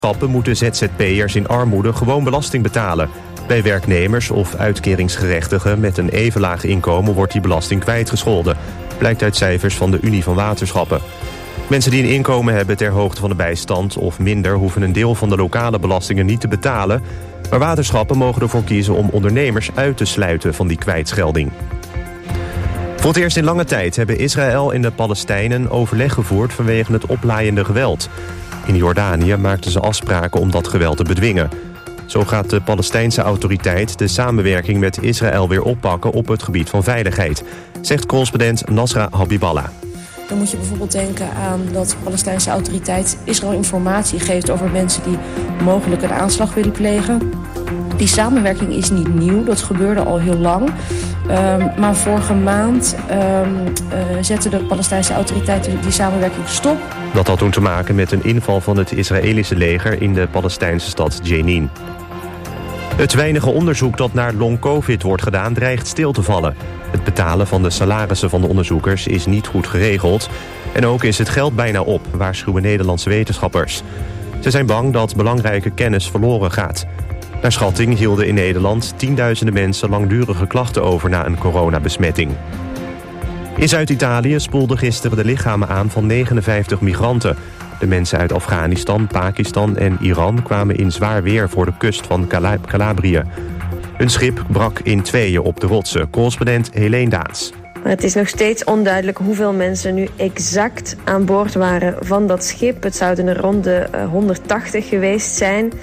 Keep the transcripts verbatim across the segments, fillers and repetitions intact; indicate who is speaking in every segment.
Speaker 1: Schappen moeten Z Z P'ers in armoede gewoon belasting betalen. Bij werknemers of uitkeringsgerechtigen met een even laag inkomen wordt die belasting kwijtgescholden. Blijkt uit cijfers van de Unie van Waterschappen. Mensen die een inkomen hebben ter hoogte van de bijstand of minder hoeven een deel van de lokale belastingen niet te betalen. Maar waterschappen mogen ervoor kiezen om ondernemers uit te sluiten van die kwijtschelding. Voor het eerst in lange tijd hebben Israël en de Palestijnen overleg gevoerd vanwege het oplaaiende geweld. In Jordanië maakten ze afspraken om dat geweld te bedwingen. Zo gaat de Palestijnse autoriteit de samenwerking met Israël weer oppakken op het gebied van veiligheid, zegt correspondent Nasra Habiballah.
Speaker 2: Dan moet je bijvoorbeeld denken aan dat de Palestijnse autoriteit Israël informatie geeft over mensen die mogelijk een aanslag willen plegen. Die samenwerking is niet nieuw, dat gebeurde al heel lang. Um, maar vorige maand um, uh, zetten de Palestijnse autoriteiten die samenwerking stop.
Speaker 1: Dat had toen te maken met een inval van het Israëlische leger in de Palestijnse stad Jenin. Het weinige onderzoek dat naar long-covid wordt gedaan dreigt stil te vallen. Het betalen van de salarissen van de onderzoekers is niet goed geregeld. En ook is het geld bijna op, waarschuwen Nederlandse wetenschappers. Ze zijn bang dat belangrijke kennis verloren gaat. Naar schatting hielden in Nederland tienduizenden mensen langdurige klachten over na een coronabesmetting. In Zuid-Italië spoelden gisteren de lichamen aan van negenenvijftig migranten. De mensen uit Afghanistan, Pakistan en Iran kwamen in zwaar weer voor de kust van Cala- Calabrië. Hun schip brak in tweeën op de rotsen. Correspondent Helene Daans.
Speaker 3: Maar het is nog steeds onduidelijk hoeveel mensen nu exact aan boord waren van dat schip. Het zouden er rond de uh, honderdtachtig geweest zijn.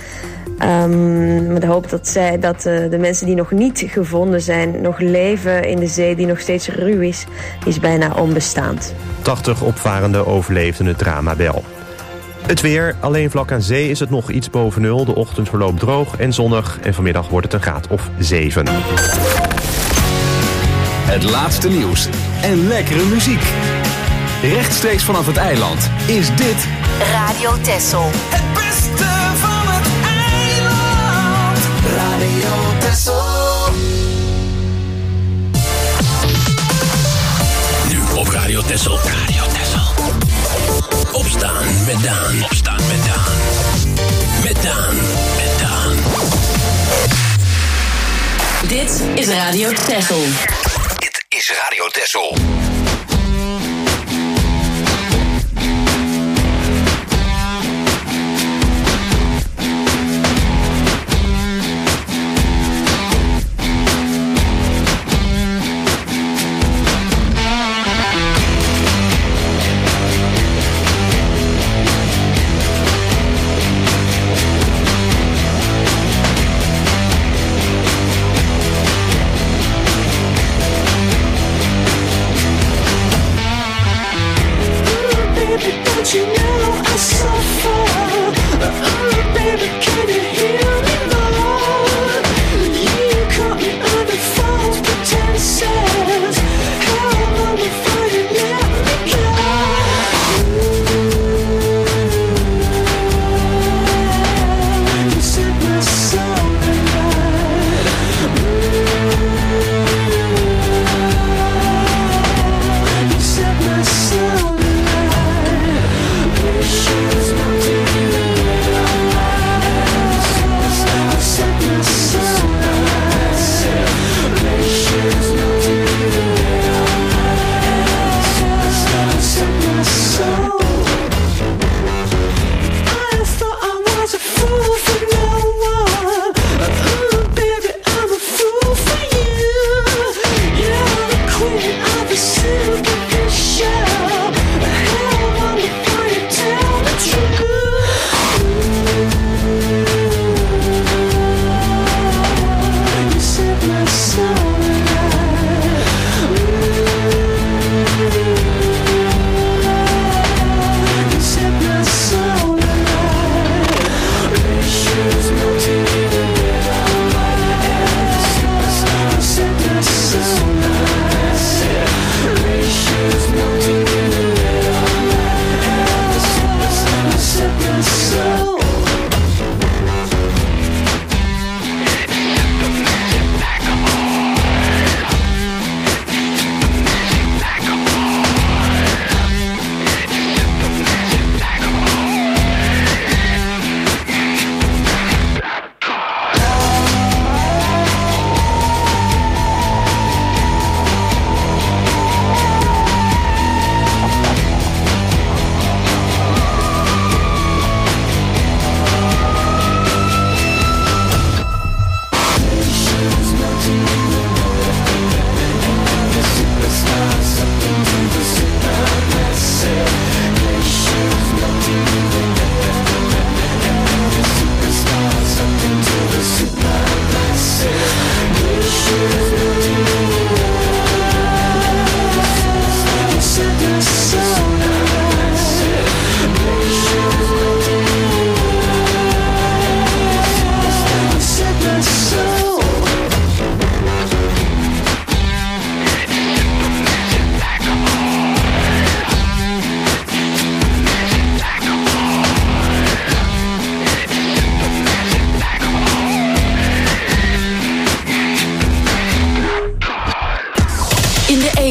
Speaker 3: Um, met de hoop dat, zij, dat uh, de mensen die nog niet gevonden zijn, nog leven in de zee die nog steeds ruw is, is bijna onbestaand.
Speaker 1: tachtig opvarenden overleefden het drama wel. Het weer, alleen vlak aan zee is het nog iets boven nul. De ochtend verloopt droog en zonnig en vanmiddag wordt het een graad of zeven.
Speaker 4: Het laatste nieuws en lekkere muziek. Rechtstreeks vanaf het eiland is dit
Speaker 5: Radio Texel.
Speaker 6: Het beste van het eiland. Radio Texel.
Speaker 7: Nu op Radio Texel. Radio Texel. Opstaan met Daan. Opstaan met Daan. Met Daan. Met Daan.
Speaker 5: Dit is Radio Texel.
Speaker 7: Dit is Radio Texel.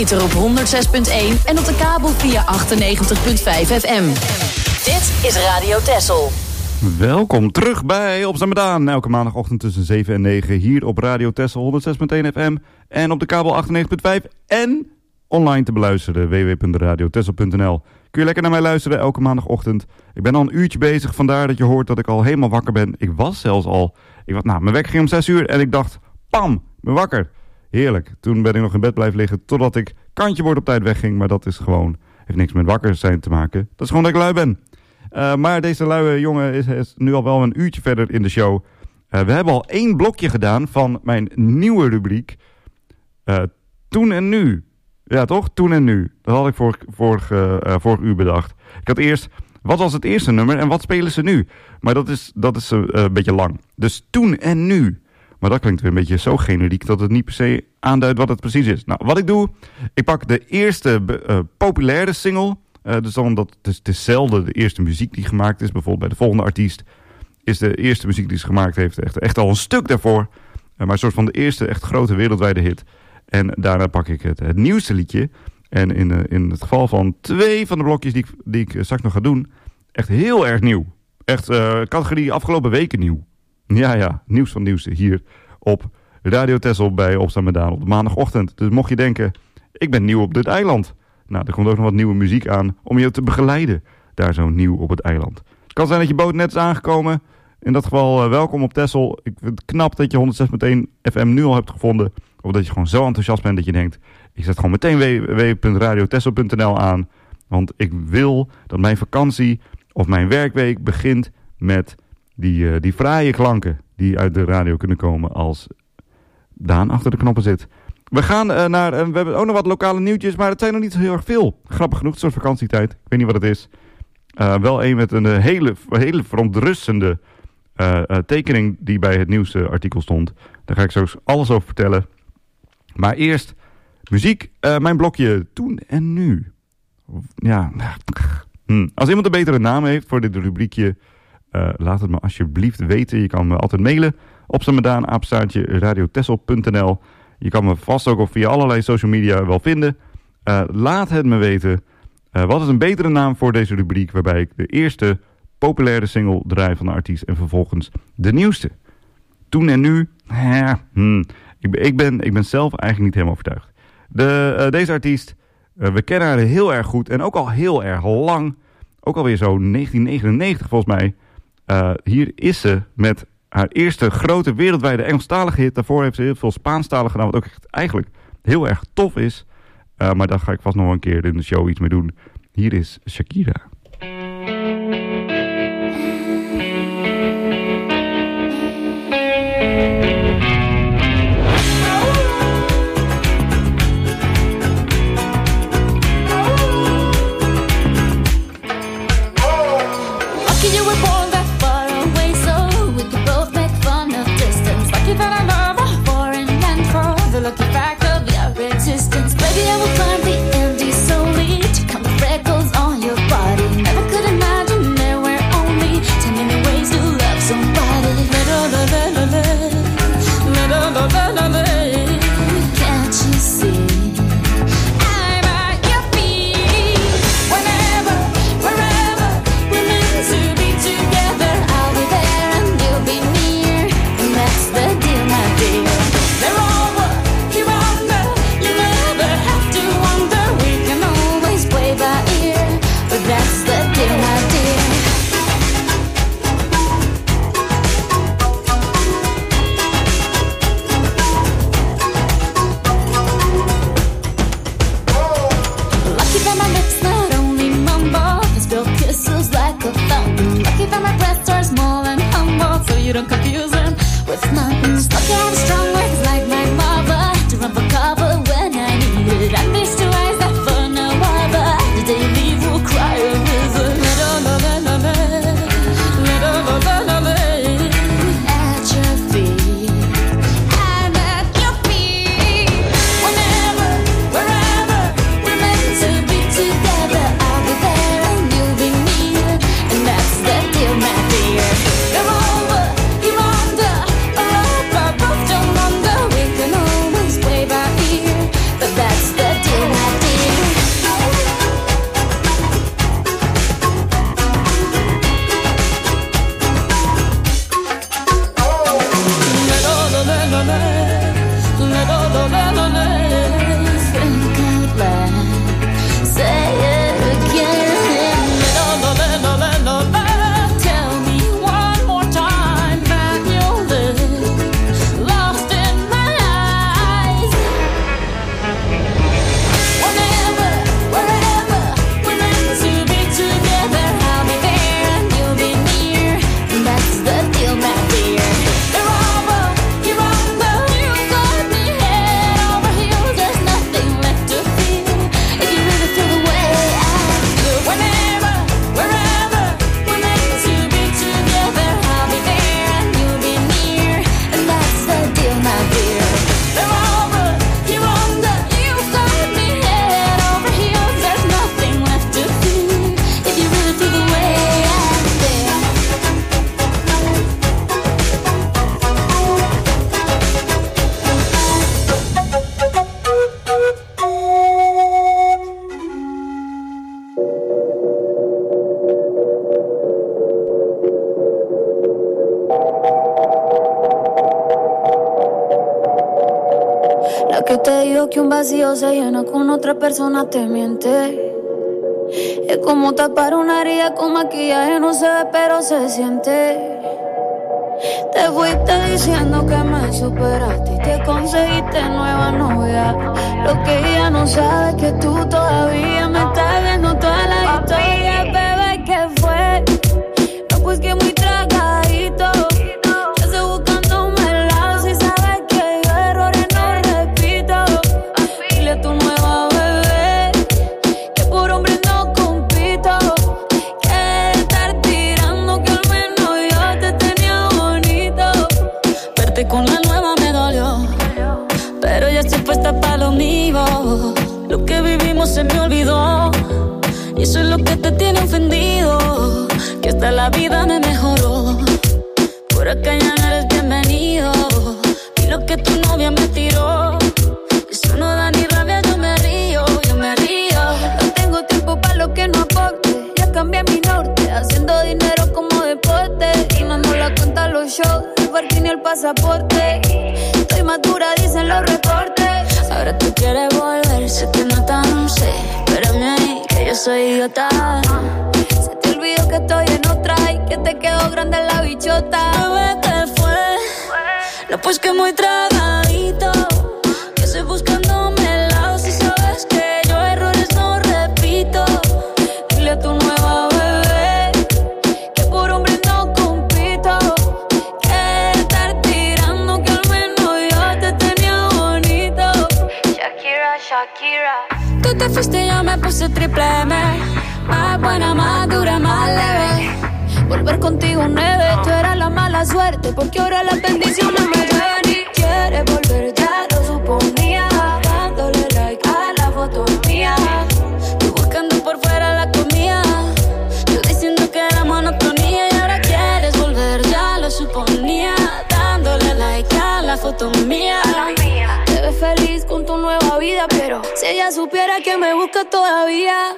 Speaker 5: ether op honderd zes punt één en op de kabel via achtennegentig komma vijf F M. Dit is Radio Texel.
Speaker 8: Welkom terug bij Opstaan met Daan. Elke maandagochtend tussen zeven en negen hier op Radio Texel honderd zes punt één F M en op de kabel achtennegentig punt vijf en online te beluisteren w w w punt radio texel punt n l. Kun je lekker naar mij luisteren elke maandagochtend. Ik ben al een uurtje bezig, vandaar dat je hoort dat ik al helemaal wakker ben. Ik was zelfs al, ik was, nou, mijn wekker ging om zes uur en ik dacht, pam, ik ben wakker. Heerlijk. Toen ben ik nog in bed blijven liggen totdat ik kantje woord op tijd wegging. Maar dat is gewoon, heeft niks met wakker zijn te maken. Dat is gewoon dat ik lui ben. Uh, maar deze luie jongen is, is nu al wel een uurtje verder in de show. Uh, we hebben al één blokje gedaan van mijn nieuwe rubriek. Uh, toen en nu. Ja toch? Toen en nu. Dat had ik vorig, vorig, uh, uh, vorig uur bedacht. Ik had eerst, wat was het eerste nummer en wat spelen ze nu? Maar dat is, dat is uh, een beetje lang. Dus toen en nu. Maar dat klinkt weer een beetje zo generiek dat het niet per se aanduidt wat het precies is. Nou, wat ik doe, ik pak de eerste uh, populaire single. Uh, dus dan dat, het, is, het is zelden de eerste muziek die gemaakt is. Bijvoorbeeld bij de volgende artiest is de eerste muziek die ze gemaakt heeft echt, echt al een stuk daarvoor. Uh, maar een soort van de eerste echt grote wereldwijde hit. En daarna pak ik het, het nieuwste liedje. En in, uh, in het geval van twee van de blokjes die ik, die ik straks nog ga doen, echt heel erg nieuw. Echt uh, categorie afgelopen weken nieuw. Ja, ja, nieuws van nieuwste hier op Radio Texel bij Opstaan met Daan op de maandagochtend. Dus mocht je denken, ik ben nieuw op dit eiland. Nou, er komt ook nog wat nieuwe muziek aan om je te begeleiden. Daar zo nieuw op het eiland. Het kan zijn dat je boot net is aangekomen. In dat geval uh, welkom op Texel. Ik vind het knap dat je honderd zes punt één F M nu al hebt gevonden. Of dat je gewoon zo enthousiast bent dat je denkt, ik zet gewoon meteen w w w punt radio texel punt n l aan. Want ik wil dat mijn vakantie of mijn werkweek begint met die, uh, die fraaie klanken die uit de radio kunnen komen als Daan achter de knoppen zit. We gaan uh, naar, uh, we hebben ook nog wat lokale nieuwtjes, maar het zijn nog niet zo heel erg veel. Grappig genoeg, een soort vakantietijd. Ik weet niet wat het is. Uh, wel een met een uh, hele, hele verontrustende uh, uh, tekening die bij het nieuwste artikel stond. Daar ga ik zo alles over vertellen. Maar eerst muziek. Uh, mijn blokje toen en nu. Ja, hm. Als iemand een betere naam heeft voor dit rubriekje, uh, laat het me alsjeblieft weten. Je kan me altijd mailen op Samedaan, apenstaartje, radio texel punt n l. Je kan me vast ook op via allerlei social media wel vinden. Uh, laat het me weten. Uh, wat is een betere naam voor deze rubriek, waarbij ik de eerste populaire single draai van de artiest en vervolgens de nieuwste. Toen en nu, ja, hmm. ik, ben, ik, ben, ik ben zelf eigenlijk niet helemaal overtuigd. De, uh, deze artiest, uh, we kennen haar heel erg goed en ook al heel erg lang. Ook alweer zo negentien negenennegentig volgens mij. Uh, hier is ze met haar eerste grote wereldwijde Engelstalige hit. Daarvoor heeft ze heel veel Spaanstalig gedaan, wat ook echt eigenlijk heel erg tof is. Uh, maar daar ga ik vast nog een keer in de show iets mee doen. Hier is Shakira.
Speaker 9: Baby, I will climb the Andes solely to count the freckles on your body. Porque te digo que un vacío se llena con otra persona, te miente. Es como tapar una herida con maquillaje, no se ve pero se siente. Te fuiste diciendo que me superaste y que conseguiste nueva novia. Lo que ella no sabe es que tú todavía me estás viendo toda la historia. Bebé, ¿qué fue? No, pues que muy tragadito. Yo estoy buscándome el lado. Si sabes que yo errores no repito. Dile a tu nueva bebé que por hombre no compito. Que de estar tirando que al menos yo te tenía bonito. Verte con la nueva me dolió, pero ya estoy puesta pa' lo mío. Lo que vivimos se me olvidó y eso es lo que te tiene ofendido. Que hasta la vida me mejoró. Por acá ya no eres bienvenido. Y lo que tu novia me tiró, eso no da ni rabia, yo me río, yo me río. No tengo tiempo para lo que no aporte. Ya cambié mi norte, haciendo dinero como deporte. Y no nos la cuenta los shows, el parking y el pasaporte. Estoy madura, dicen los reportes. Ahora tú quieres volver, sé que no tan sé. Espérame ahí, que yo soy idiota. Se te olvidó que estoy en otra y que te quedó grande la bichota. Bebé, ¿qué fue? No, pues que muy tragadito. Que estoy buscándome el lado. Si sabes que yo errores no repito. Dile a tu nueva bebé que por hombre no compito. Que estar tirando que al menos yo te tenía bonito. Shakira, Shakira. Tú te fuiste y yo me puse triple M. Más buena, más dura, más leve. Volver contigo nueve. Tú eras la mala suerte porque ahora las bendiciones me llueven. Y quieres volver, ya lo suponía. Dándole like a la foto mía. Tú buscando por fuera la comida. Yo diciendo que era monotonía. Y ahora quieres volver, ya lo suponía. Dándole like a la foto mía. Te ves feliz con tu nueva vida, pero si ella supiera que me busca todavía.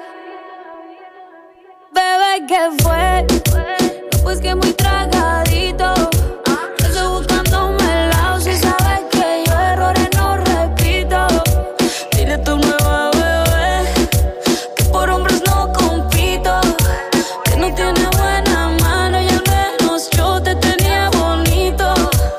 Speaker 9: Bebé, ¿qué fue? No, pues que muy tragadito. Yo estoy buscándome el lado. Si sabes que yo errores no repito. Dile a tu nueva bebé que por hombres no compito. Que no tiene buena mano y al menos yo te tenía bonito.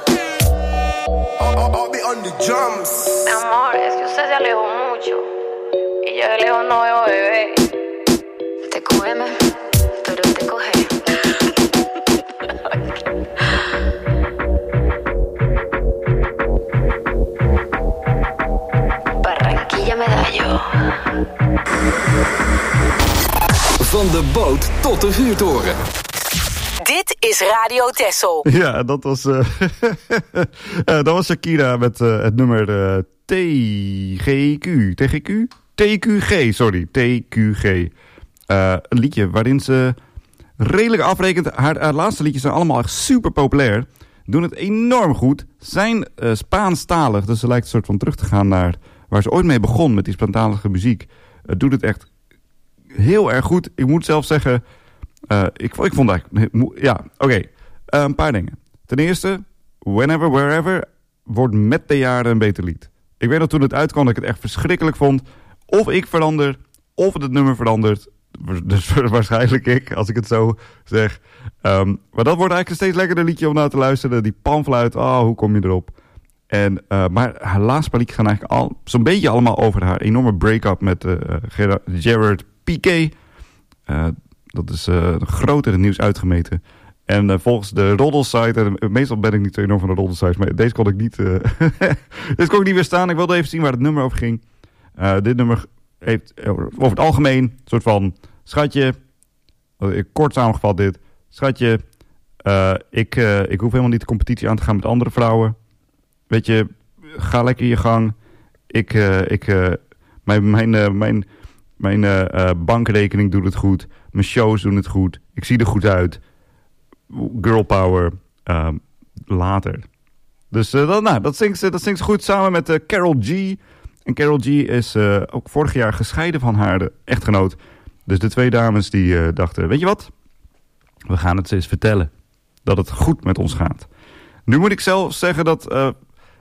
Speaker 10: Mi amor, es que usted se alejó mucho y yo de lejos no veo bebé. Te cógeme, pero te coge. Barranquilla Medallo.
Speaker 4: Van de boot tot de vuurtoren.
Speaker 5: Dit is Radio Texel.
Speaker 8: Ja, dat was, uh, uh, dat was Shakira met uh, het nummer uh, T G Q. T G Q? T Q G, sorry. T Q G. Uh, een liedje waarin ze redelijk afrekent. Haar, haar laatste liedjes zijn allemaal echt super populair. Doen het enorm goed. Zijn uh, Spaanstalig, dus ze lijkt een soort van terug te gaan naar waar ze ooit mee begon met die Spaanstalige muziek. Uh, doet het echt heel erg goed. Ik moet zelf zeggen, uh, ik, ik vond eigenlijk, ja, oké, okay. uh, een paar dingen. Ten eerste, Whenever, Wherever wordt met de jaren een beter lied. Ik weet dat toen het uitkwam dat ik het echt verschrikkelijk vond. Of ik verander, of het, het nummer verandert. Dus waarschijnlijk ik, als ik het zo zeg. Um, maar dat wordt eigenlijk een steeds lekkerder liedje om naar te luisteren. Die panfluit, oh, hoe kom je erop? En, uh, maar haar laatste paar liedjes gaan eigenlijk al zo'n beetje allemaal over haar enorme break-up met uh, Gerard, Gerard Piqué. Uh, dat is uh, groter in nieuws uitgemeten. En uh, volgens de roddelsite, en uh, meestal ben ik niet zo enorm van de roddelsites, maar deze kon ik niet, uh, deze kon ik niet weerstaan. Ik wilde even zien waar het nummer over ging. Uh, dit nummer heeft over het algemeen een soort van schatje, kort samengevat dit, schatje, uh, ik, uh, ik hoef helemaal niet de competitie aan te gaan met andere vrouwen. Weet je, ga lekker je gang. Ik, uh, ik, uh, mijn, mijn, uh, mijn, mijn uh, uh, bankrekening doet het goed. Mijn shows doen het goed. Ik zie er goed uit. Girl power. Uh, later. Dus uh, dat, nou, dat, zingt ze, dat zingt ze goed samen met uh, Karol G. En Karol G is uh, ook vorig jaar gescheiden van haar de echtgenoot. Dus de twee dames die uh, dachten, weet je wat? We gaan het ze eens vertellen. Dat het goed met ons gaat. Nu moet ik zelf zeggen dat uh,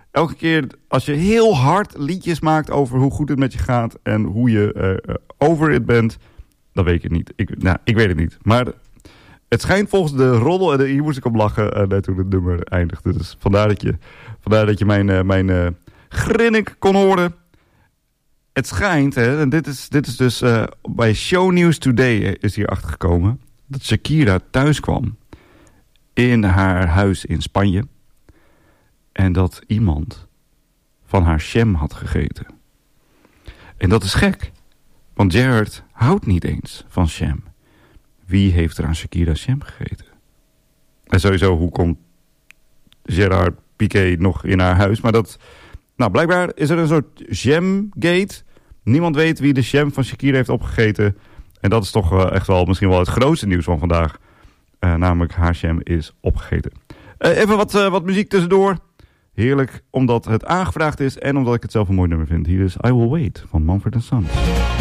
Speaker 8: elke keer als je heel hard liedjes maakt over hoe goed het met je gaat en hoe je uh, over it bent, dan weet ik het niet. Ik, nou, ik weet het niet. Maar het schijnt volgens de roddel, en hier moest ik op lachen uh, toen het nummer eindigde. Dus vandaar dat je, vandaar dat je mijn, uh, mijn uh, grinnik kon horen. Het schijnt, hè, en dit is, dit is dus uh, bij Show News Today is hier achtergekomen, dat Shakira thuis kwam in haar huis in Spanje. En dat iemand van haar jam had gegeten. En dat is gek. Want Gerard houdt niet eens van jam. Wie heeft er aan Shakira's jam gegeten? En sowieso, hoe komt Gerard Piqué nog in haar huis? Maar dat, nou, blijkbaar is er een soort jamgate. Niemand weet wie de jam van Shakira heeft opgegeten. En dat is toch uh, echt wel misschien wel het grootste nieuws van vandaag. Uh, namelijk, haar jam is opgegeten. Uh, even wat, uh, wat muziek tussendoor. Heerlijk, omdat het aangevraagd is en omdat ik het zelf een mooi nummer vind. Hier is I Will Wait van Mumford and Sons.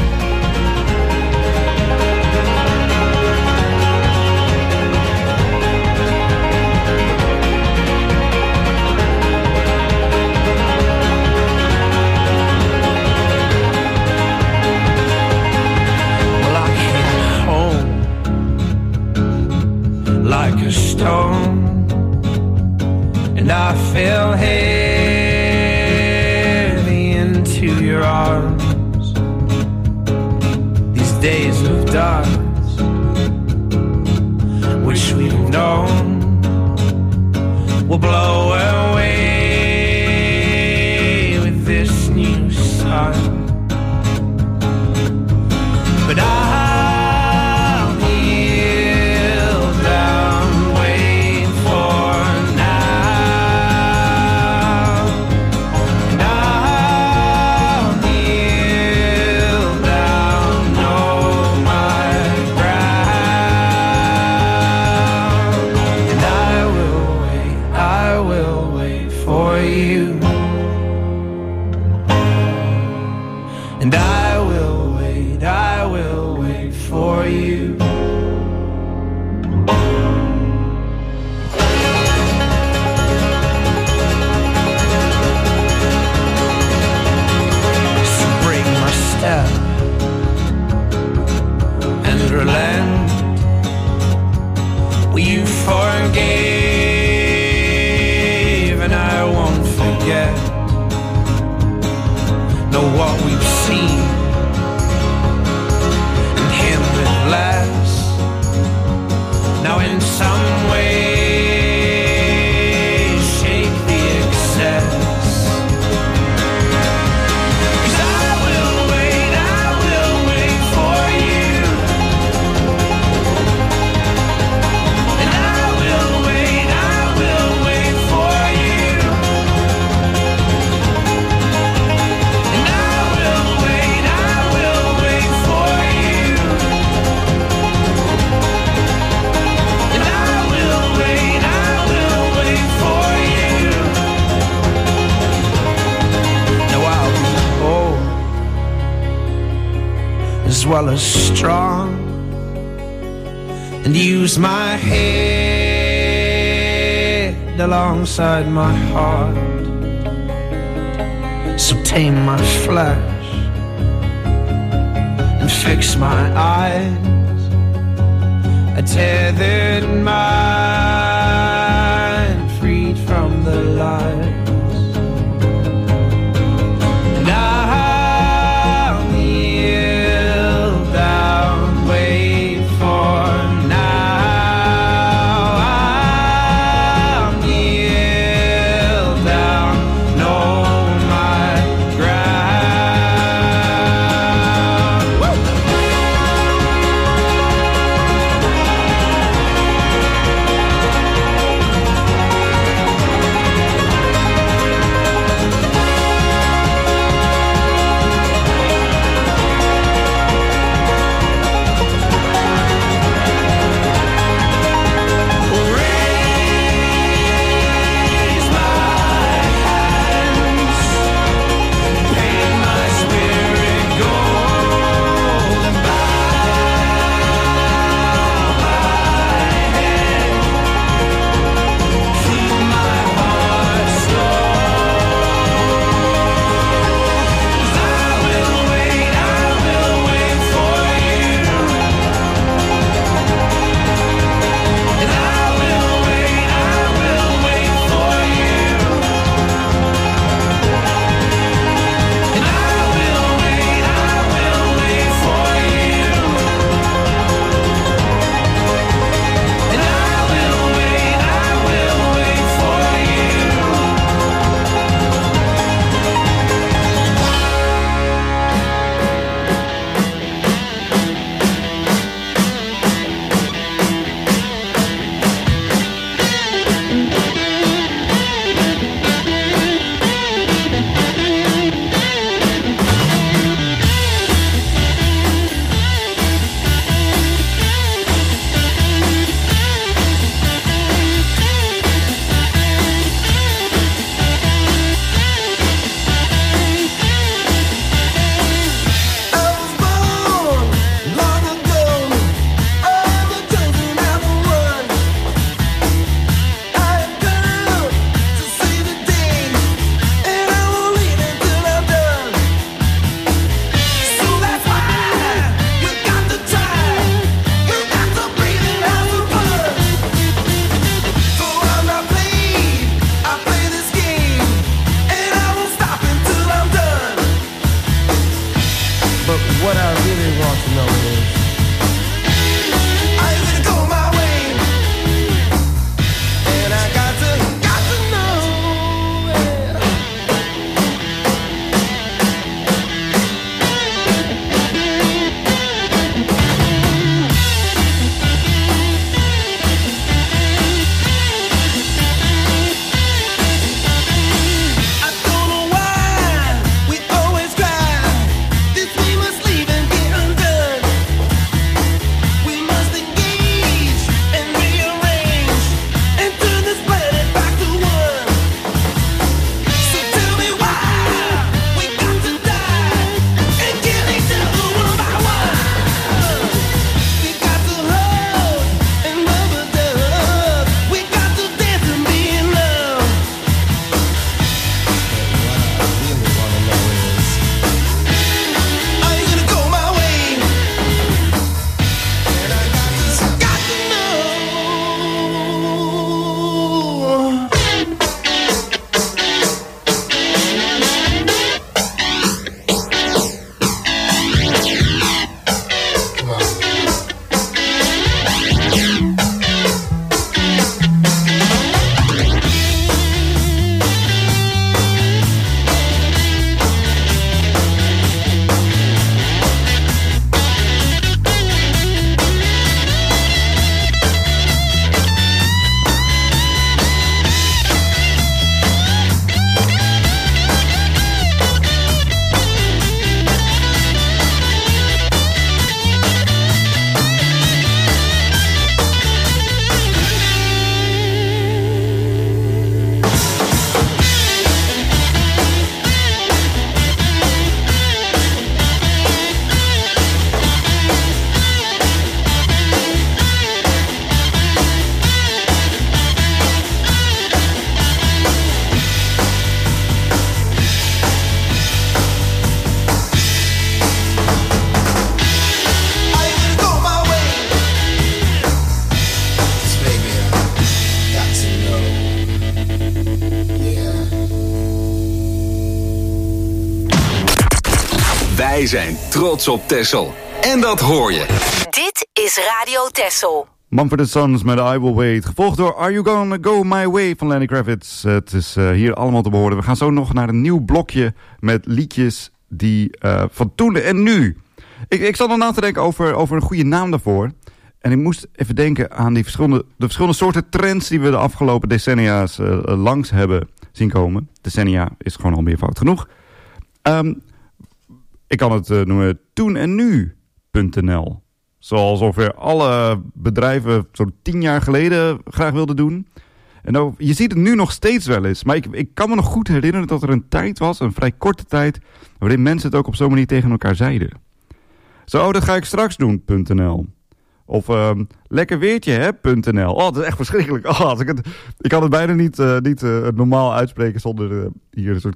Speaker 6: Like a stone, and I fell heavy into your arms. These days of dust, which we've known, will blow away with this new sun. But I well as strong, and use my head alongside my heart. So tame my flesh and fix my eyes. A tethered mind freed from the lies. to know it is. Are you gonna go my way? And I got to, got to know, yeah. I don't know why we always cry. This we must leave and get undone. We must engage and rearrange and turn this planet back to one. So tell me why we got to die and kill each other one by one. We got to hug and rubber dub. We got to dance and be in love. What I really wanna know is, are you gonna go my way? And I got to, got to know. Come on. Are you gonna go my way? 'Cause baby, I got to know. Yeah.
Speaker 4: Wij zijn trots op Texel. En dat hoor je.
Speaker 5: Dit is Radio Texel.
Speaker 8: Mumford and Sons met I Will Wait. Gevolgd door Are You Gonna Go My Way van Lenny Kravitz. Het is uh, hier allemaal te behoren. We gaan zo nog naar een nieuw blokje met liedjes die uh, van toen en nu. Ik, ik zat nog na te denken over, over een goede naam daarvoor. En ik moest even denken aan die verschillende, de verschillende soorten trends die we de afgelopen decennia's uh, langs hebben zien komen. Decennia is gewoon al meervoud genoeg. Um, ik kan het uh, noemen toen en nu punt n l. Zoals ongeveer alle bedrijven zo'n tien jaar geleden graag wilden doen. En ook, je ziet het nu nog steeds wel eens. Maar ik, ik kan me nog goed herinneren dat er een tijd was, een vrij korte tijd, waarin mensen het ook op zo'n manier tegen elkaar zeiden. Zo, oh, dat ga ik straks doen, punt n l. Of um, lekker weertje, hè, punt n l. Oh, dat is echt verschrikkelijk. Oh, als ik, het, ik kan het bijna niet, uh, niet uh, normaal uitspreken zonder uh, hier een soort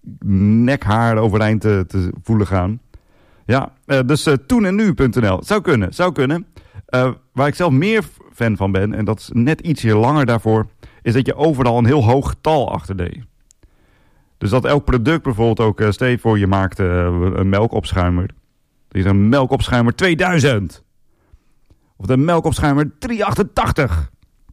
Speaker 8: nekhaar overeind te, te voelen gaan. Ja, uh, dus uh, toen en nu punt n l. Zou kunnen, zou kunnen. Uh, waar ik zelf meer fan van ben, en dat is net ietsje langer daarvoor, is dat je overal een heel hoog getal achter deed. Dus dat elk product bijvoorbeeld ook, uh, stel je voor je maakt uh, een melkopschuimer. Dat is een melkopschuimer tweeduizend. Of de melkopschuimer driehonderdachtentachtig.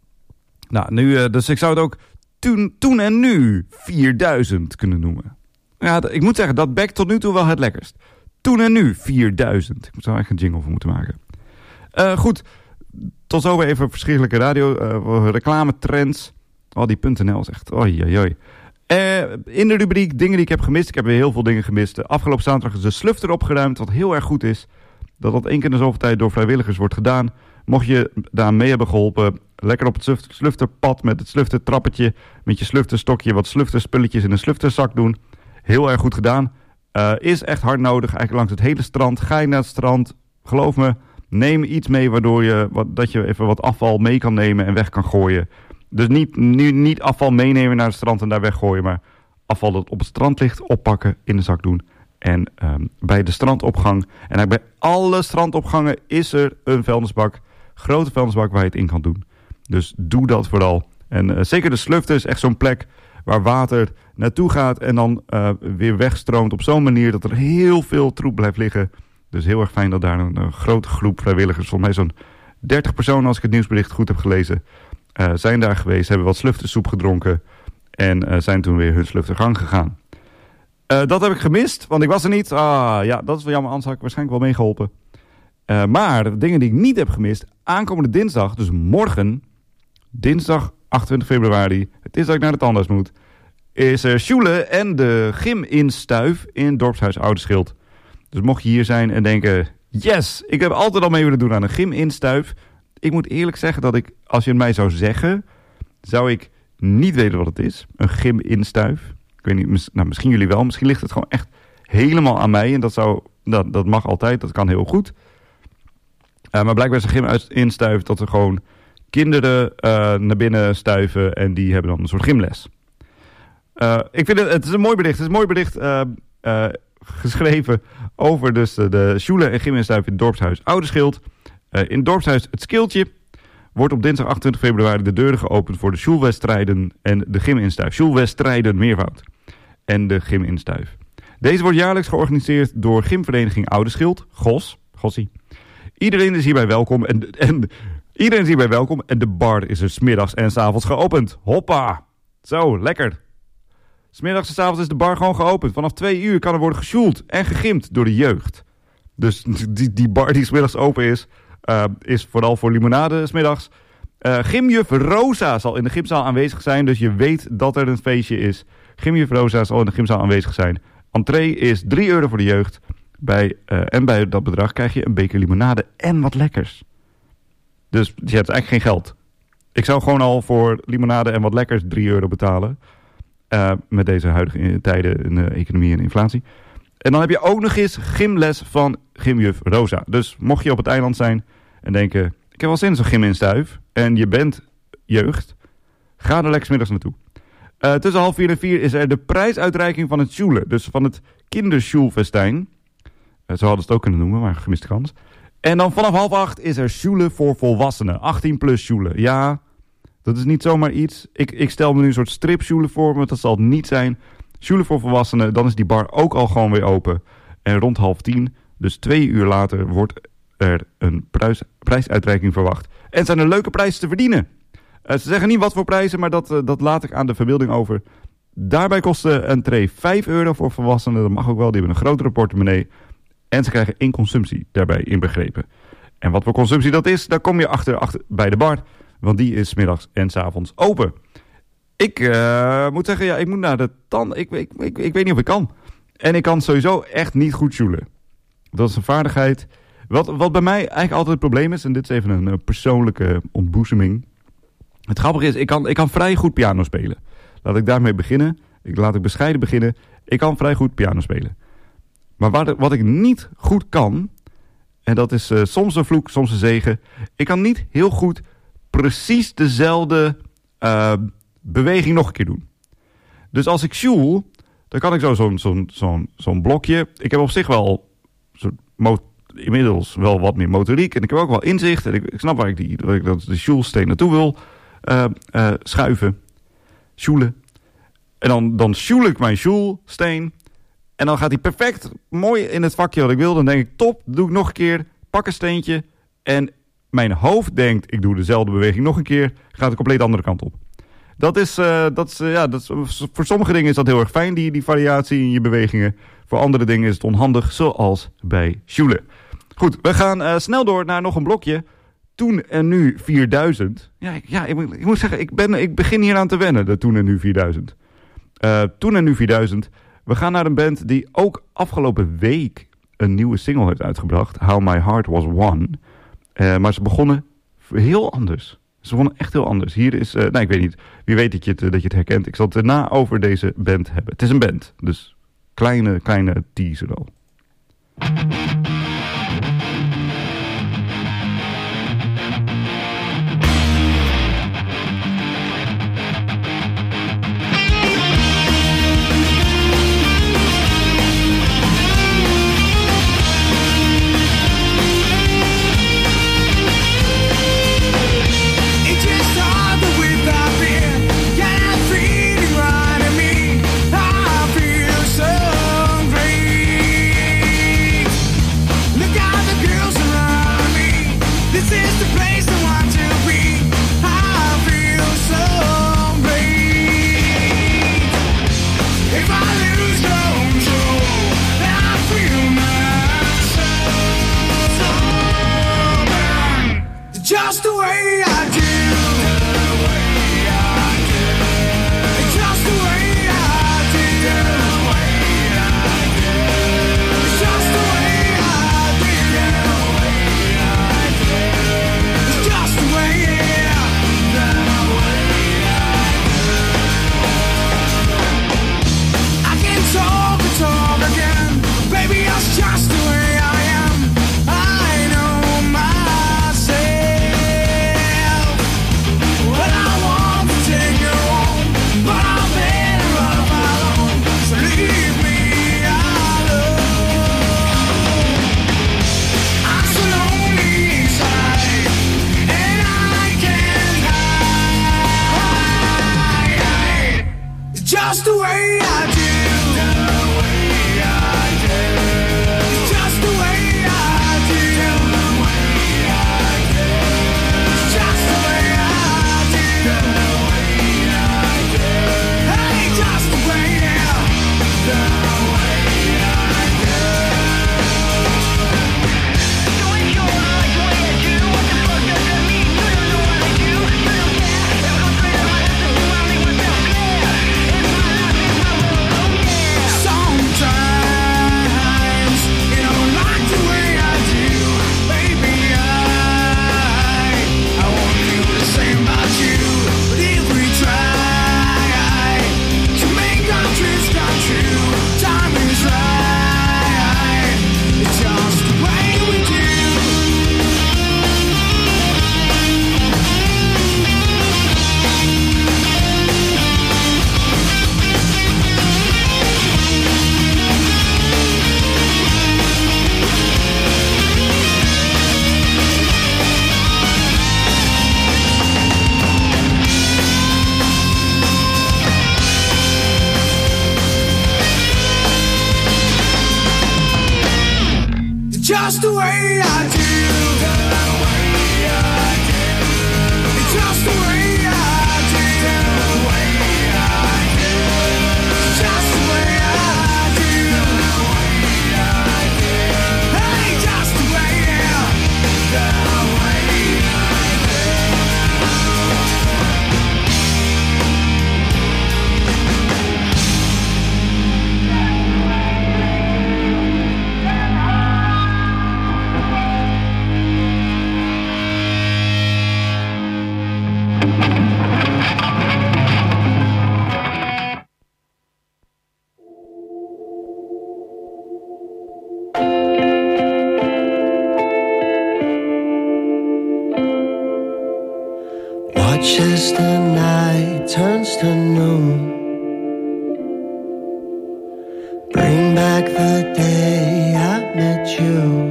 Speaker 8: Nou, nu, uh, dus ik zou het ook toen, toen en nu vierduizend kunnen noemen. Ja, d- ik moet zeggen, dat bekt tot nu toe wel het lekkerst. Toen en nu vierduizend. Ik moet er echt een jingle voor moeten maken. Uh, goed, tot zover even verschrikkelijke radio, uh, reclametrends. Oh, die .nl is echt, oi, oi, oi. Uh, in de rubriek dingen die ik heb gemist. Ik heb weer heel veel dingen gemist. De afgelopen zaterdag is de slufter opgeruimd, wat heel erg goed is. Dat dat één keer in de zoveel tijd door vrijwilligers wordt gedaan. Mocht je daar mee hebben geholpen, lekker op het slufterpad met het sluftertrappetje, met je slufterstokje, wat slufterspulletjes in een slufterzak doen. Heel erg goed gedaan. Uh, is echt hard nodig, eigenlijk langs het hele strand. Ga je naar het strand, geloof me, neem iets mee waardoor je, wat, dat je even wat afval mee kan nemen en weg kan gooien. Dus niet, nu, niet afval meenemen naar het strand en daar weggooien, maar afval dat op het strand ligt, oppakken, in de zak doen. En um, bij de strandopgang, en bij alle strandopgangen is er een vuilnisbak, grote vuilnisbak waar je het in kan doen. Dus doe dat vooral. En uh, zeker de slufter is echt zo'n plek waar water naartoe gaat en dan uh, weer wegstroomt op zo'n manier dat er heel veel troep blijft liggen. Dus heel erg fijn dat daar een, een grote groep vrijwilligers, volgens mij zo'n dertig personen als ik het nieuwsbericht goed heb gelezen, uh, zijn daar geweest, hebben wat sluftensoep gedronken en uh, zijn toen weer hun slufte gang gegaan. Uh, dat heb ik gemist, want ik was er niet. Ah, ja, dat is wel jammer, anders had ik waarschijnlijk wel meegeholpen. Uh, maar de dingen die ik niet heb gemist, aankomende dinsdag, dus morgen, dinsdag achtentwintig februari, het is dat ik naar de tandarts moet, is er Sjoele en de gym in Stuif in Dorpshuis Ouderschild. Dus mocht je hier zijn en denken, yes, ik heb altijd al mee willen doen aan een gym in Stuif. Ik moet eerlijk zeggen dat ik, als je het mij zou zeggen, zou ik niet weten wat het is. Een gym in Stuif. Ik weet niet, mis, nou, misschien jullie wel. Misschien ligt het gewoon echt helemaal aan mij. En dat, zou, dat, dat mag altijd, dat kan heel goed. Uh, maar blijkbaar is een gym uit, in Stuif dat er gewoon kinderen uh, naar binnen stuiven en die hebben dan een soort gymles. Uh, ik vind het, het is een mooi bericht. Het is een mooi bericht uh, uh, geschreven over dus de, de Sjoele en gym in Stuif in het Dorpshuis Ouderschild. Uh, in het Dorpshuis Het Skiltje wordt op dinsdag achtentwintig februari de deuren geopend voor de Sjoelwedstrijden en de gym in Stuif. Sjoelwedstrijden meervoud en de gym in Stuif. Deze wordt jaarlijks georganiseerd door gymvereniging Ouderschild, Gos, Gossie. Iedereen is hierbij welkom en, en iedereen is hierbij welkom en de bar is er 's middags en 's avonds geopend. Hoppa! Zo, lekker. 's middags en 's avonds is de bar gewoon geopend. Vanaf twee uur kan er worden gesjoeld en gegimd door de jeugd. Dus die, die bar die 's middags open is, uh, is vooral voor limonade 's middags. Uh, Gymjuf Rosa zal in de gymzaal aanwezig zijn, dus je weet dat er een feestje is. Gymjuf Rosa zal in de gymzaal aanwezig zijn. Entree is drie euro voor de jeugd. Bij, uh, en bij dat bedrag krijg je een beker limonade en wat lekkers. Dus je hebt eigenlijk geen geld. Ik zou gewoon al voor limonade en wat lekkers drie euro betalen. Uh, met deze huidige tijden in de economie en inflatie. En dan heb je ook nog eens gymles van Gymjuf Rosa. Dus mocht je op het eiland zijn en denken, ik heb wel zin in zo'n gym in Stuif en je bent jeugd, ga er lekker 's middags naartoe. Uh, tussen half vier en vier is er de prijsuitreiking van het Sjoele. Dus van het kindersjoelfestijn. Uh, zo hadden ze het ook kunnen noemen, maar gemiste kans. En dan vanaf half acht is er Sjoele voor volwassenen. achttien plus Sjoele. Ja, dat is niet zomaar iets. Ik, ik stel me nu een soort stripsjoele voor, maar dat zal het niet zijn. Sjoele voor volwassenen, dan is die bar ook al gewoon weer open. En rond half tien, dus twee uur later, wordt er een prijs, prijsuitreiking verwacht. En zijn er leuke prijzen te verdienen. Uh, ze zeggen niet wat voor prijzen, maar dat, uh, dat laat ik aan de verbeelding over. Daarbij kost de entree vijf euro voor volwassenen. Dat mag ook wel, die hebben een grotere portemonnee. En ze krijgen één consumptie daarbij inbegrepen. En wat voor consumptie dat is, daar kom je achter, achter bij de bar. Want die is 's middags en 's avonds open. Ik uh, moet zeggen, ja, ik moet naar de tand. Ik, ik, ik, ik weet niet of ik kan. En ik kan sowieso echt niet goed sjoelen. Dat is een vaardigheid. Wat, wat bij mij eigenlijk altijd het probleem is, en dit is even een, een persoonlijke ontboezeming. Het grappige is, ik kan, ik kan vrij goed piano spelen. Laat ik daarmee beginnen. Ik, laat ik bescheiden beginnen. Ik kan vrij goed piano spelen. Maar wat, wat ik niet goed kan, en dat is uh, soms een vloek, soms een zegen. Ik kan niet heel goed precies dezelfde uh, beweging nog een keer doen. Dus als ik sjoel, dan kan ik zo zo'n zo'n zo'n zo'n blokje. Ik heb op zich wel soort mo- inmiddels wel wat meer motoriek. En ik heb ook wel inzicht. En ik, ik snap waar ik, die, waar ik dat de sjoelsteen naartoe wil uh, uh, schuiven. Sjoelen. En dan, dan sjoel ik mijn sjoelsteen. En dan gaat hij perfect mooi in het vakje wat ik wil. Dan denk ik, top, doe ik nog een keer. Pak een steentje. En mijn hoofd denkt, ik doe dezelfde beweging nog een keer. Gaat de compleet andere kant op. Dat is, uh, dat is, uh, ja, dat is, voor sommige dingen is dat heel erg fijn, die, die variatie in je bewegingen. Voor andere dingen is het onhandig, zoals bij sjoelen. Goed, we gaan uh, snel door naar nog een blokje. Toen en nu vierduizend. Ja, ik, ja ik, ik moet zeggen, ik, ben, ik begin hier aan te wennen, de Toen en nu vierduizend. Uh, Toen en nu vierduizend. We gaan naar een band die ook afgelopen week een nieuwe single heeft uitgebracht. How My Heart Was Won. Uh, maar ze begonnen heel anders. Ze begonnen echt heel anders. Hier is, uh, nou ik weet niet, wie weet dat je, het, dat je het herkent. Ik zal het daarna over deze band hebben. Het is een band, dus kleine, kleine teaser al.
Speaker 6: I feel so great. just the way I do. The way I do. It's just the way I do. The way I do. It's just the way I do. The way I do. Hey, just the way I do. The way I do. So if you like the way I do, what the fuck does that mean? You don't know what I do. You don't care. It goes straight in my head to do I make myself clear. It's my life, it's my world, oh yeah. Sometimes you don't like the way I do, baby. I I won't feel the same about you. But if we try to make our dreams come true, time is right. It's just the way we do. It's just the way I do. The way I do. It's just the way I do. The way I do. It's just the way I do. The way I do. Hey, just the way I do. The way I do.
Speaker 11: Watch as the night turns to noon. Bring back the day I met you.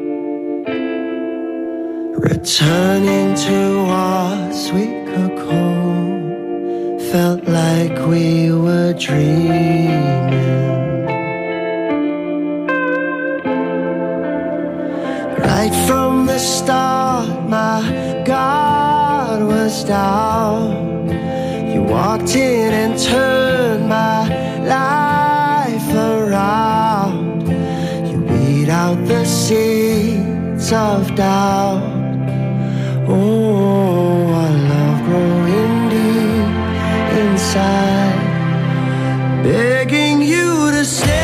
Speaker 11: Returning to our sweet cocoon. Felt like we were dreaming. Right from the start, my guard was down. You walked in and turned my life around. You weed out the seeds of doubt. Oh, our love growing deep inside, begging you to stay.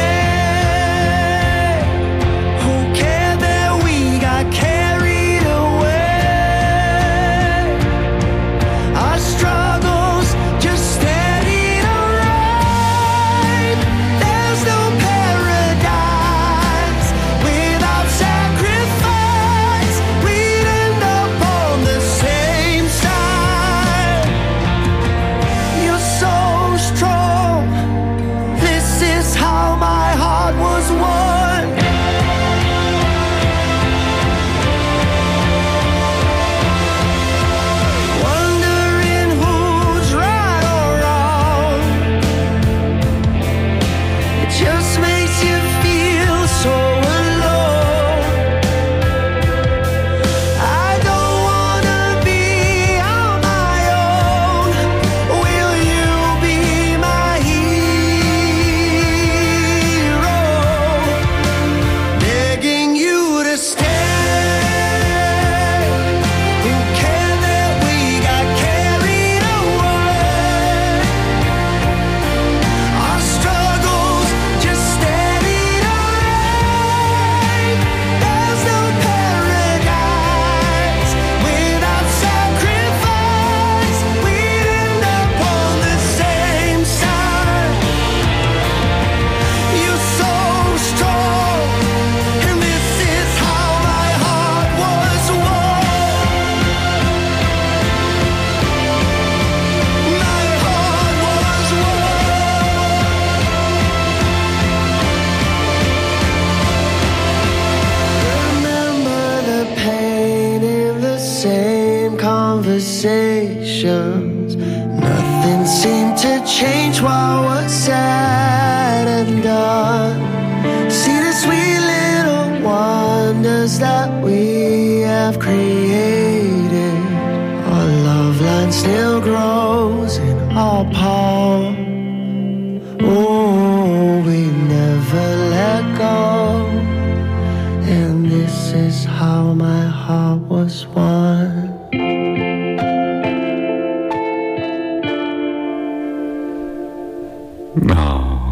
Speaker 11: conversations, nothing seemed to change what was said and done. See the sweet little wonders that we have created. Our love line still grows in our palm. Oh, we never let go. And this is how my heart was won.
Speaker 8: Oh.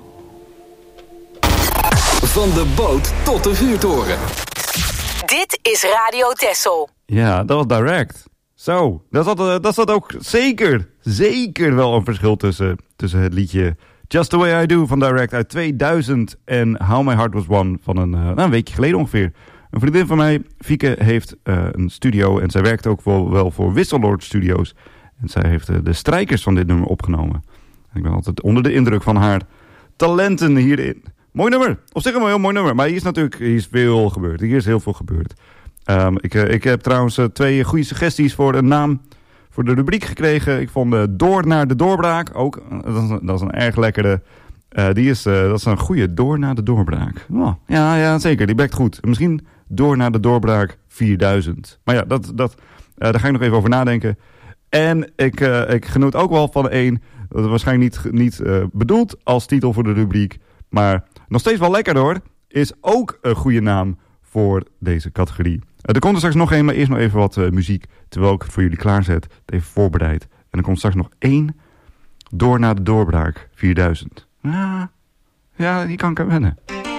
Speaker 4: Van de boot tot de vuurtoren.
Speaker 5: Dit is Radio Texel.
Speaker 8: Ja, dat was direct. Zo, daar zat, uh, daar zat ook zeker, zeker wel een verschil tussen, tussen het liedje Just The Way I Do van Direct uit tweeduizend en How My Heart Was Won van een, uh, nou, een weekje geleden ongeveer. Een vriendin van mij, Fieke, heeft uh, een studio en zij werkt ook wel, wel voor Wisselord Studios. En zij heeft uh, de strijkers van dit nummer opgenomen. En ik ben altijd onder de indruk van haar talenten hierin. Mooi nummer, op zich een heel mooi nummer. Maar hier is natuurlijk hier is veel gebeurd. Hier is heel veel gebeurd. Um, ik, uh, ik heb trouwens uh, twee goede suggesties voor een naam voor de rubriek gekregen. Ik vond uh, Door naar de Doorbraak ook. Uh, dat, is een, dat is een erg lekkere. Uh, die is, uh, dat is een goede Door naar de Doorbraak. Oh, ja, ja, zeker. Die werkt goed. Misschien Door naar de Doorbraak vierduizend. Maar ja, dat, dat, uh, daar ga ik nog even over nadenken. En ik, uh, ik genoot ook wel van één. Dat is waarschijnlijk niet, niet uh, bedoeld als titel voor de rubriek. Maar nog steeds wel lekker hoor. Is ook een goede naam voor deze categorie. Uh, er komt er straks nog één, maar eerst nog even wat uh, muziek. Terwijl ik het voor jullie klaarzet. Het even voorbereid. En er komt straks nog één. Door naar de Doorbraak vierduizend. Ja, ja, die kan ik aan wennen.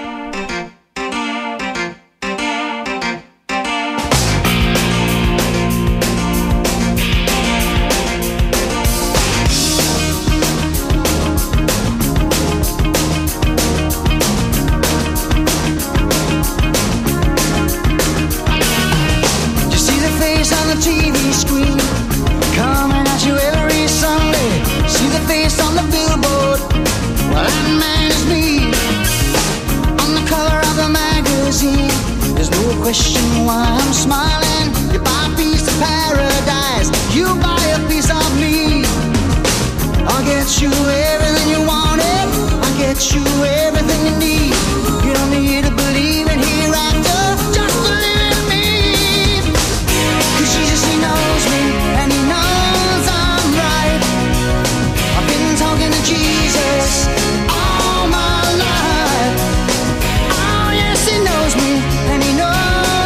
Speaker 12: Question why I'm smiling. You buy a piece of paradise, you buy a piece of me. I'll get you everything you wanted, I'll get you everything you need. You don't need to believe in hereafter, just believe in me. Cause Jesus, he knows me, and he knows I'm right. I've been talking to Jesus all my life. Oh yes, he knows me, and he knows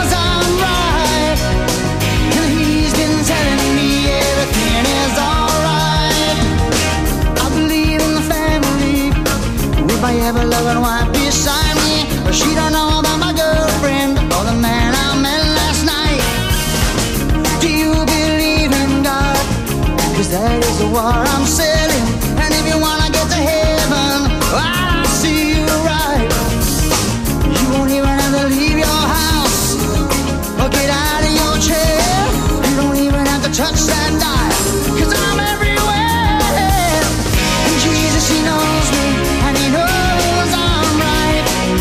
Speaker 12: my ever-loving wife beside me, but she don't know about my girlfriend or the man I met last night. Do you believe in God? Cause that is the war I'm selling. And if you wanna get to heaven, I'll see you right. You won't even have to leave your house or get out of your chair. You don't even have to touch that dial, cause I'm everywhere. And Jesus, he knows me, and he knows I'm right.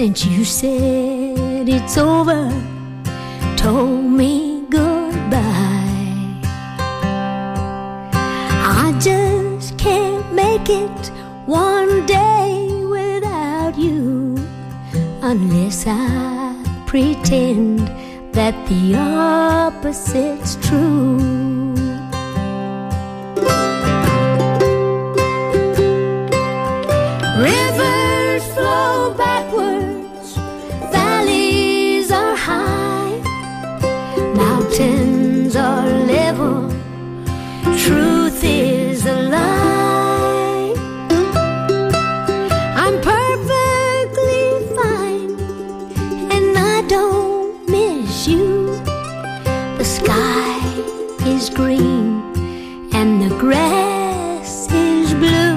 Speaker 13: since you said it's over, told me goodbye. I just can't make it one day without you, unless I pretend that the opposite's true. Rivers flow backwards, valleys are high, mountains are level, truth is a lie. I'm perfectly fine, and I don't miss you. The sky is green, and the grass is blue.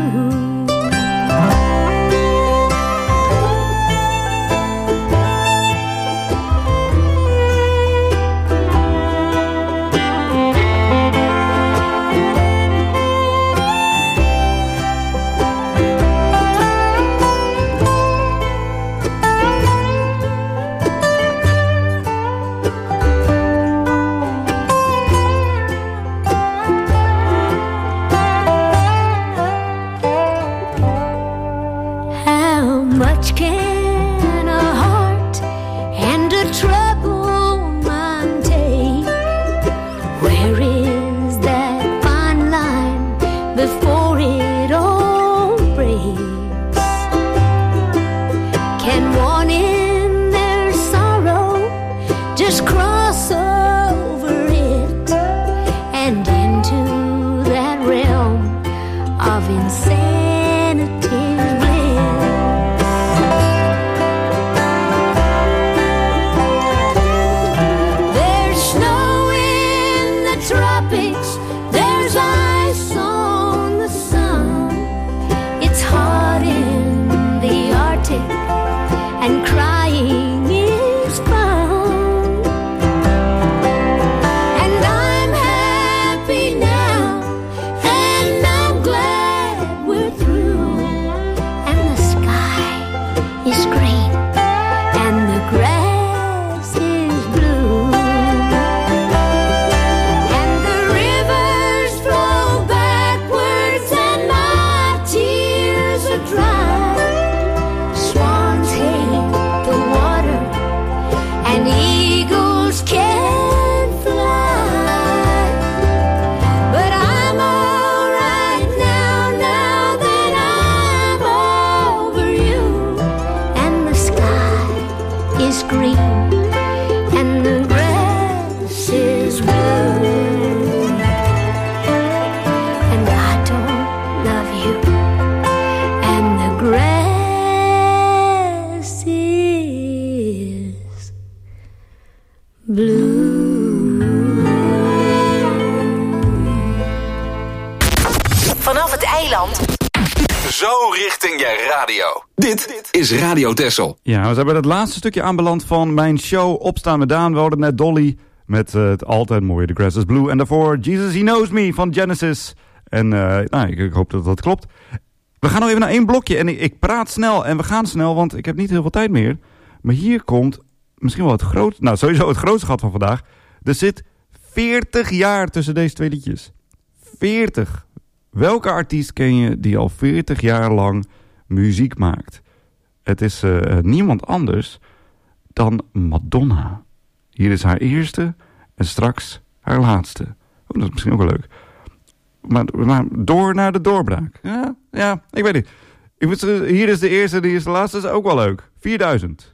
Speaker 4: Zo richting je radio. Dit is Radio Texel.
Speaker 8: Ja, we zijn bij het laatste stukje aanbeland van mijn show Opstaan met Daan. We hadden net Dolly met uh, het altijd mooie The Grass is Blue. En daarvoor Jesus He Knows Me van Genesis. En uh, nou, ik, ik hoop dat dat klopt. We gaan nog even naar één blokje. En ik, ik praat snel en we gaan snel, want ik heb niet heel veel tijd meer. Maar hier komt misschien wel het grootste... Nou, sowieso het grootste gat van vandaag. Er zit veertig jaar tussen deze twee liedjes. veertig. Welke artiest ken je die al veertig jaar lang muziek maakt? Het is uh, niemand anders dan Madonna. Hier is haar eerste en straks haar laatste. Oh, dat is misschien ook wel leuk. Maar, maar door naar de doorbraak. Ja, ja ik weet niet. Ik moet, uh, hier is de eerste, die is de laatste. Dat is ook wel leuk. vierduizend.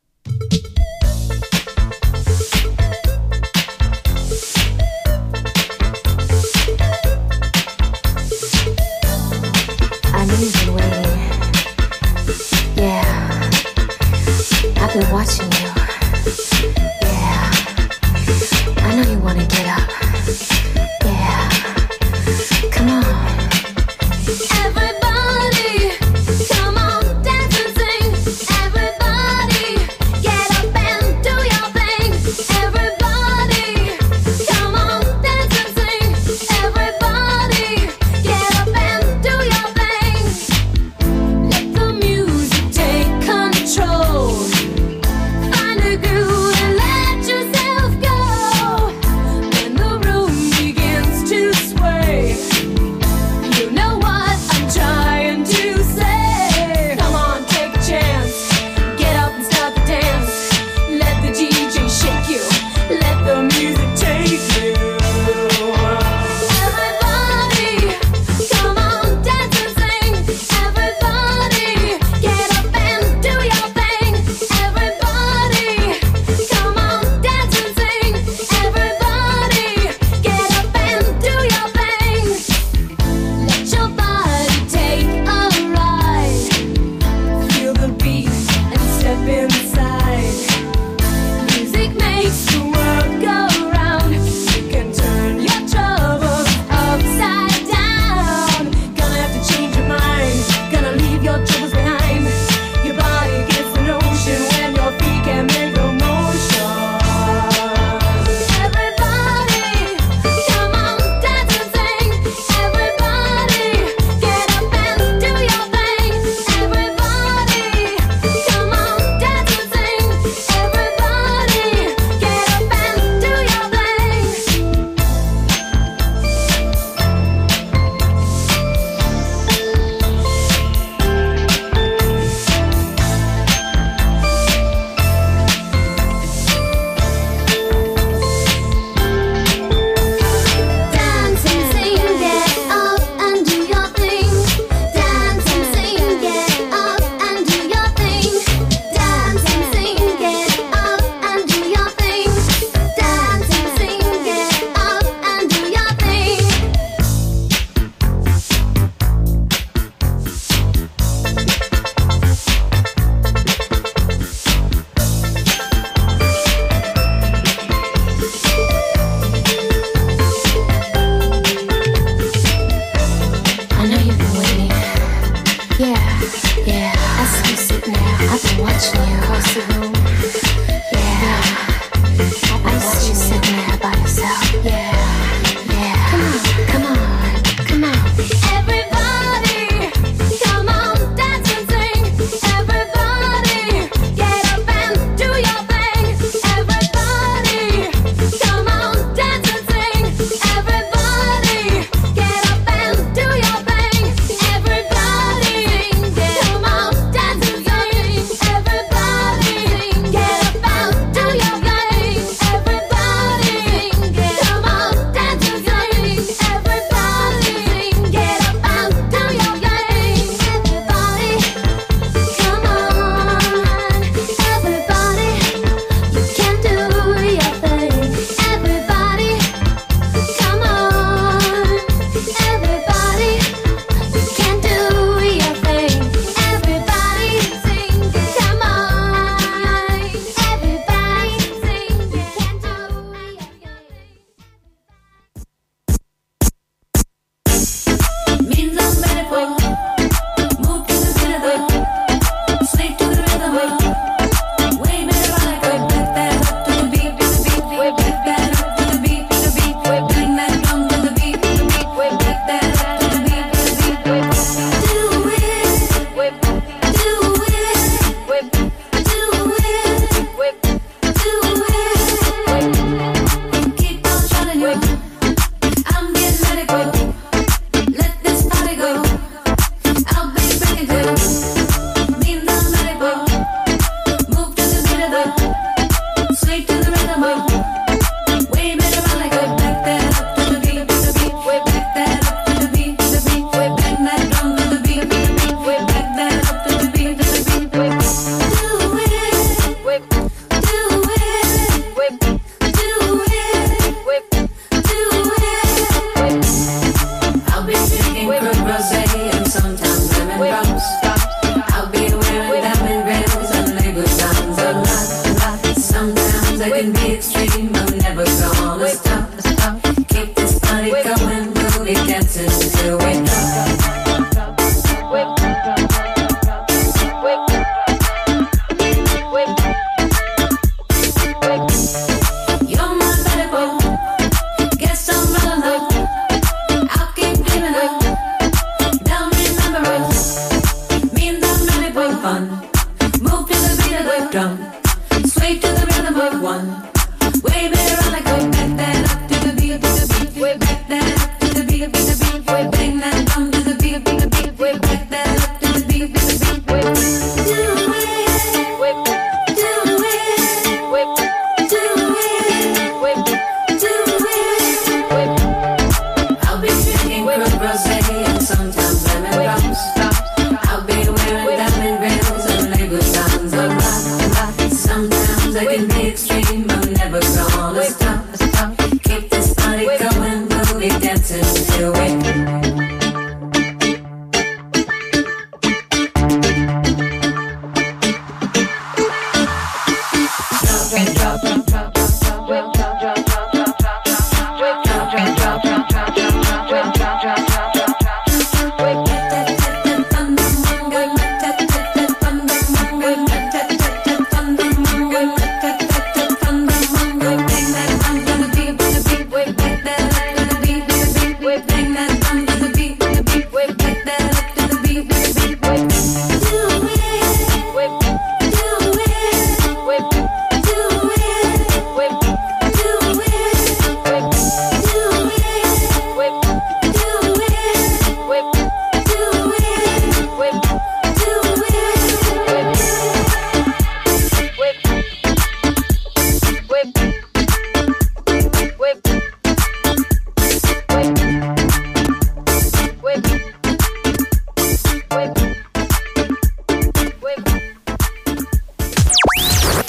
Speaker 14: You've been waiting. Yeah, I've been watching you. Yeah, I know you wanna get up. Yeah, come on. Everybody, come on, dance and sing. Everybody,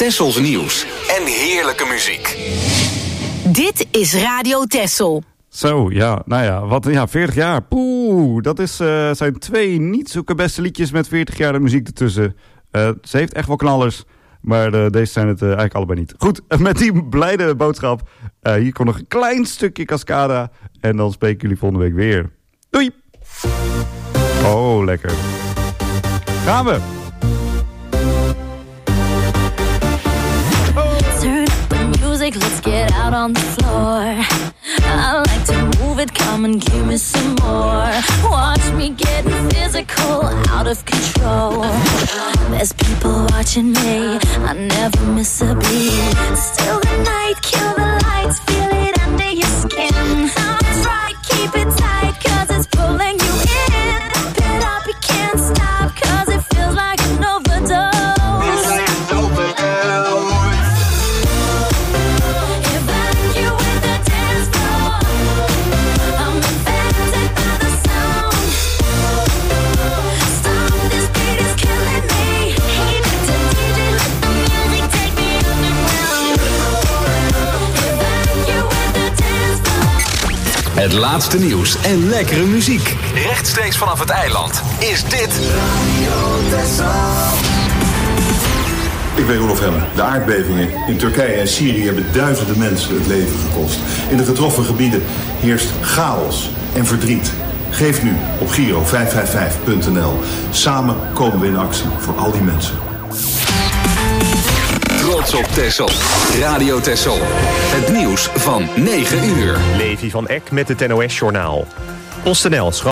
Speaker 4: Tessels nieuws en heerlijke muziek.
Speaker 5: Dit is Radio Tessel.
Speaker 8: Zo, ja, nou ja, wat, ja, veertig jaar. Poeh, dat is, uh, zijn twee niet zulke beste liedjes met veertig jaar de muziek ertussen. Uh, ze heeft echt wel knallers, maar uh, deze zijn het uh, eigenlijk allebei niet. Goed, met die blijde boodschap, uh, hier komt nog een klein stukje Cascada. En dan spreken jullie volgende week weer. Doei! Oh, lekker. Gaan we!
Speaker 9: Turn up the music, let's get out on the floor. I like to move it, come and give me some more. Watch me getting physical, out of control. There's people watching me, I never miss a beat. Still the night, kill the lights, feel it under your skin. That's right, keep it tight, cause it's pulling you in. Pump it up, you can't stop, cause it feels like an overdose. Feels like an overdose.
Speaker 4: Het laatste nieuws en lekkere muziek. Rechtstreeks vanaf het eiland is dit
Speaker 15: Ik ben Roelof Hemmen. De aardbevingen in Turkije en Syrië hebben duizenden mensen het leven gekost. In de getroffen gebieden heerst chaos en verdriet. Geef nu op Giro vijf vijf vijf punt n l. Samen komen we in actie voor al die mensen.
Speaker 4: Trots op Texel. Radio Texel. Het nieuws van negen uur.
Speaker 1: Levi van Eck met het N O S-journaal. PostNL schat